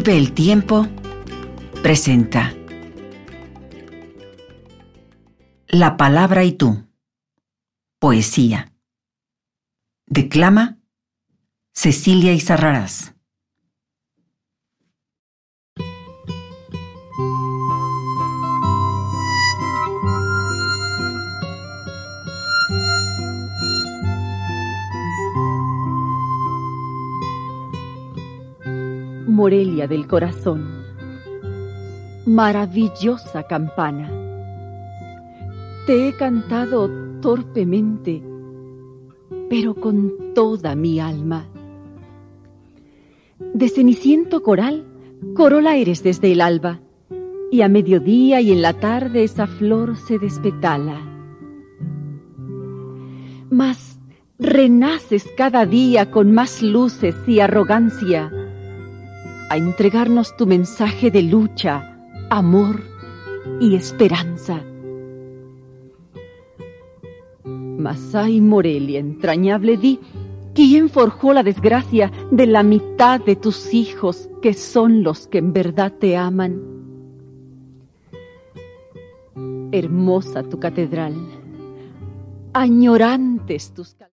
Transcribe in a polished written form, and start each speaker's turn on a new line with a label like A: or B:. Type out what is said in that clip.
A: Vive el Tiempo presenta La palabra y tú. Poesía. Declama Cecilia Izarrarás.
B: Morelia del corazón, maravillosa campana, te he cantado torpemente, pero con toda mi alma. De ceniciento coral, corola eres desde el alba, y a mediodía y en la tarde esa flor se despetala. Mas renaces cada día con más luces y arrogancia, a entregarnos tu mensaje de lucha, amor y esperanza. Mas ay, Morelia entrañable, di, ¿quién forjó la desgracia de la mitad de tus hijos, que son los que en verdad te aman? Hermosa tu catedral, añorantes tus